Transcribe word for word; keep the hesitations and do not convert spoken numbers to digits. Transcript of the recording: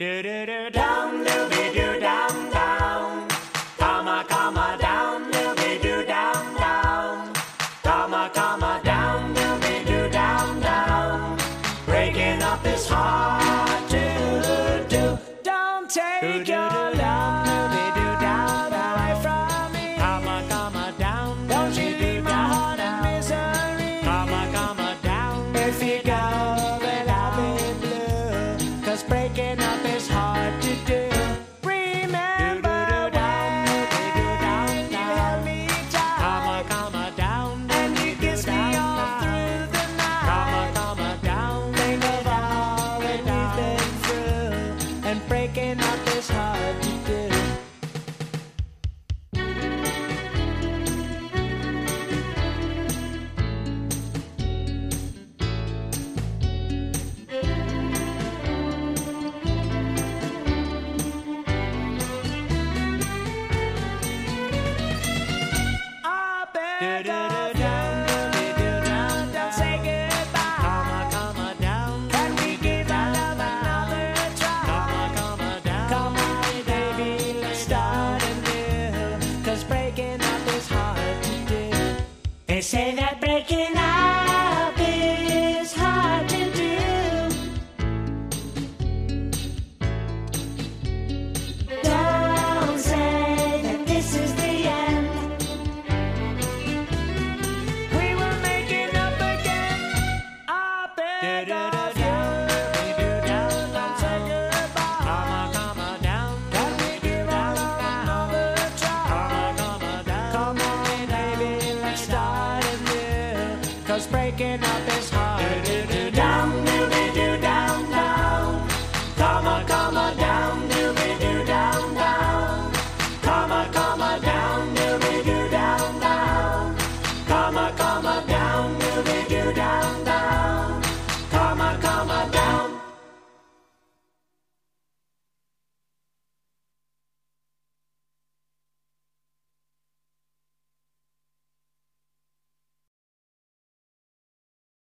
Do do do down, dooby doo down down. Comma comma down, dooby doo down down. Comma comma down, dooby doo down down. Breaking up is hard to do. Don't take your love, dooby doo down away from me. Comma comma down, don't you leave my heart in misery. Comma comma down, if you go then I'll be blue. 'Cause breaking up is hard to do. Remember when you held me tight, comma comma down, and you kissed me all through the night. Comma comma down, think of all that we've been through, and breaking up is hard to do. I beg of you, don't say goodbye. Comma, comma, down. Can we give our love another try? Comma, comma, down. Come on, baby, let's start anew. 'Cause breaking up is hard to do. They say that breaking up is hard to do. Don't say that this is the end. We were making up again. I beg of you, don't say goodbye. Comma, comma, down. Can we give our love another try? Comma, comma, down. Come on, baby, let's start anew. 'Cause breaking up is hard to do.